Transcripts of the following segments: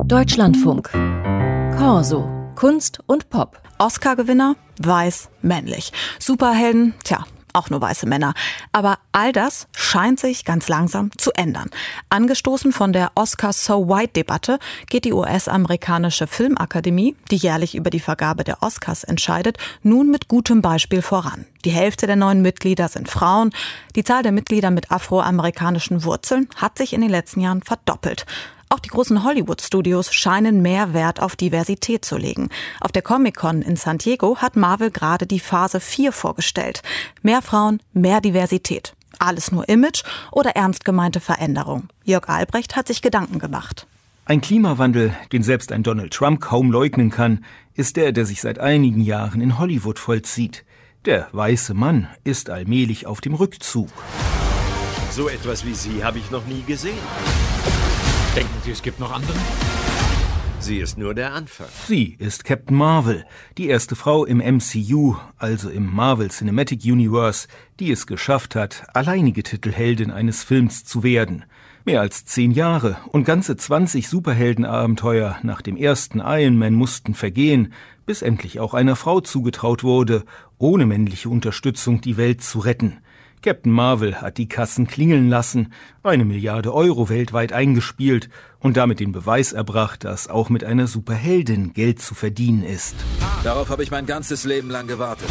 Deutschlandfunk. Corso. Kunst und Pop. Oscar-Gewinner, weiß, männlich. Superhelden, auch nur weiße Männer. Aber all das scheint sich ganz langsam zu ändern. Angestoßen von der Oscar-So-White-Debatte geht die US-amerikanische Filmakademie, die jährlich über die Vergabe der Oscars entscheidet, nun mit gutem Beispiel voran. Die Hälfte der neuen Mitglieder sind Frauen. Die Zahl der Mitglieder mit afroamerikanischen Wurzeln hat sich in den letzten Jahren verdoppelt. Auch die großen Hollywood-Studios scheinen mehr Wert auf Diversität zu legen. Auf der Comic-Con in San Diego hat Marvel gerade die Phase 4 vorgestellt. Mehr Frauen, mehr Diversität. Alles nur Image oder ernst gemeinte Veränderung? Jörg Albrecht hat sich Gedanken gemacht. Ein Klimawandel, den selbst ein Donald Trump kaum leugnen kann, ist der sich seit einigen Jahren in Hollywood vollzieht. Der weiße Mann ist allmählich auf dem Rückzug. So etwas wie Sie habe ich noch nie gesehen. Denken Sie, es gibt noch andere? Sie ist nur der Anfang. Sie ist Captain Marvel, die erste Frau im MCU, also im Marvel Cinematic Universe, die es geschafft hat, alleinige Titelheldin eines Films zu werden. Mehr als 10 Jahre und ganze 20 Superheldenabenteuer nach dem ersten Iron Man mussten vergehen, bis endlich auch einer Frau zugetraut wurde, ohne männliche Unterstützung die Welt zu retten. Captain Marvel hat die Kassen klingeln lassen, 1 Milliarde Euro weltweit eingespielt und damit den Beweis erbracht, dass auch mit einer Superheldin Geld zu verdienen ist. Darauf habe ich mein ganzes Leben lang gewartet.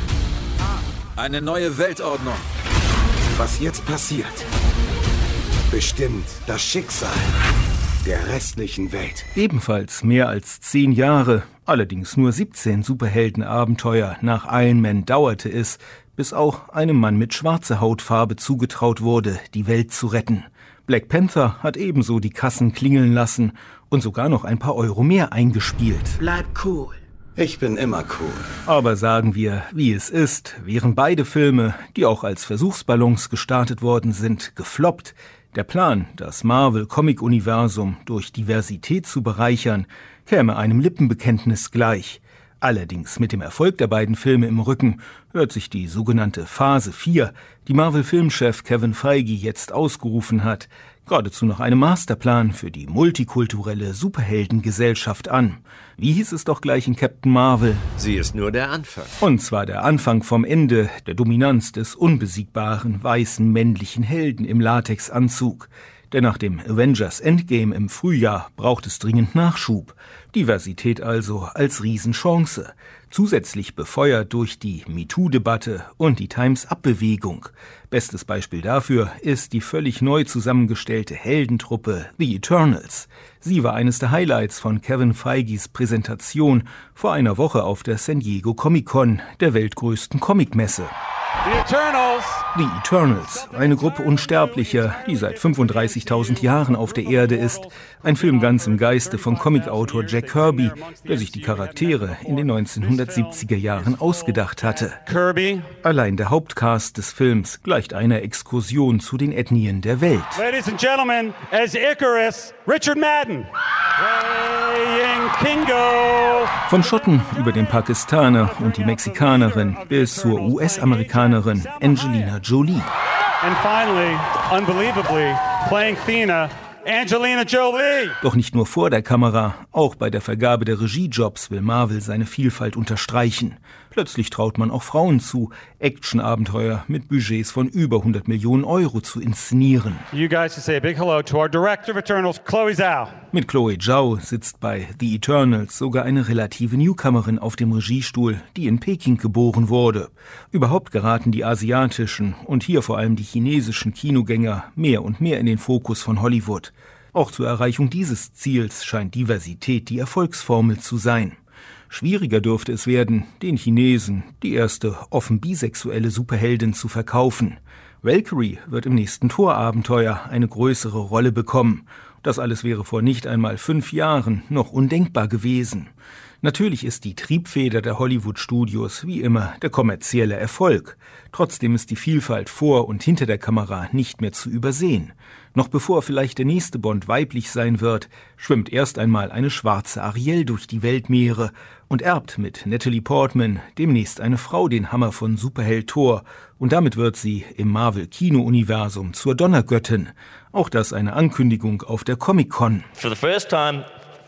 Eine neue Weltordnung. Was jetzt passiert, bestimmt das Schicksal der restlichen Welt. Ebenfalls mehr als 10 Jahre, allerdings nur 17 Superheldenabenteuer nach Iron Man dauerte es, bis auch einem Mann mit schwarzer Hautfarbe zugetraut wurde, die Welt zu retten. Black Panther hat ebenso die Kassen klingeln lassen und sogar noch ein paar Euro mehr eingespielt. Bleib cool. Ich bin immer cool. Aber sagen wir, wie es ist, wären beide Filme, die auch als Versuchsballons gestartet worden sind, gefloppt. Der Plan, das Marvel-Comic-Universum durch Diversität zu bereichern, käme einem Lippenbekenntnis gleich. Allerdings mit dem Erfolg der beiden Filme im Rücken hört sich die sogenannte Phase 4, die Marvel-Filmchef Kevin Feige jetzt ausgerufen hat, geradezu nach einem Masterplan für die multikulturelle Superheldengesellschaft an. Wie hieß es doch gleich in Captain Marvel? Sie ist nur der Anfang. Und zwar der Anfang vom Ende der Dominanz des unbesiegbaren, weißen, männlichen Helden im Latexanzug. Denn nach dem Avengers Endgame im Frühjahr braucht es dringend Nachschub. Diversität also als Riesenchance. Zusätzlich befeuert durch die MeToo-Debatte und die Time's-Up-Bewegung. Bestes Beispiel dafür ist die völlig neu zusammengestellte Heldentruppe The Eternals. Sie war eines der Highlights von Kevin Feiges Präsentation vor einer Woche auf der San Diego Comic-Con, der weltgrößten Comicmesse. The Eternals, eine Gruppe Unsterblicher, die seit 35.000 Jahren auf der Erde ist. Ein Film ganz im Geiste von Comicautor Jack Kirby, der sich die Charaktere in den 1970er Jahren ausgedacht hatte. Allein der Hauptcast des Films gleicht einer Exkursion zu den Ethnien der Welt. Ladies and gentlemen, as Icarus, Richard Madden. Kingo. Von Schotten über den Pakistaner und die Mexikanerin bis zur US-Amerikanerin Angelina Jolie. And finally, unbelievably, playing Thena, Angelina Jolie. Doch nicht nur vor der Kamera, auch bei der Vergabe der Regiejobs will Marvel seine Vielfalt unterstreichen. Plötzlich traut man auch Frauen zu, Actionabenteuer mit Budgets von über 100 Millionen Euro zu inszenieren. You guys can say a big hello to our director of Eternals, Chloe Zhao. Mit Chloe Zhao sitzt bei The Eternals sogar eine relative Newcomerin auf dem Regiestuhl, die in Peking geboren wurde. Überhaupt geraten die asiatischen und hier vor allem die chinesischen Kinogänger mehr und mehr in den Fokus von Hollywood. Auch zur Erreichung dieses Ziels scheint Diversität die Erfolgsformel zu sein. Schwieriger dürfte es werden, den Chinesen die erste offen bisexuelle Superheldin zu verkaufen. Valkyrie wird im nächsten Thor-Abenteuer eine größere Rolle bekommen. Das alles wäre vor nicht einmal 5 Jahren noch undenkbar gewesen. Natürlich ist die Triebfeder der Hollywood-Studios wie immer der kommerzielle Erfolg. Trotzdem ist die Vielfalt vor und hinter der Kamera nicht mehr zu übersehen. Noch bevor vielleicht der nächste Bond weiblich sein wird, schwimmt erst einmal eine schwarze Ariel durch die Weltmeere und erbt mit Natalie Portman demnächst eine Frau den Hammer von Superheld Thor. Und damit wird sie im Marvel-Kino-Universum zur Donnergöttin. Auch das eine Ankündigung auf der Comic-Con. For the first time,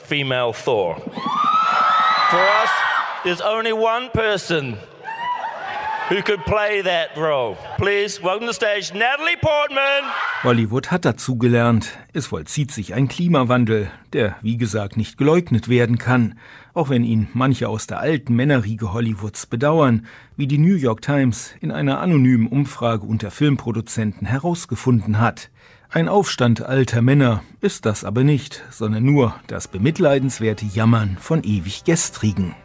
female Thor. For us, there's only one person who could play that role. Please, welcome to the stage, Natalie Portman. Hollywood hat dazugelernt. Es vollzieht sich ein Klimawandel, der, wie gesagt, nicht geleugnet werden kann. Auch wenn ihn manche aus der alten Männerriege Hollywoods bedauern, wie die New York Times in einer anonymen Umfrage unter Filmproduzenten herausgefunden hat. Ein Aufstand alter Männer ist das aber nicht, sondern nur das bemitleidenswerte Jammern von ewig Gestrigen.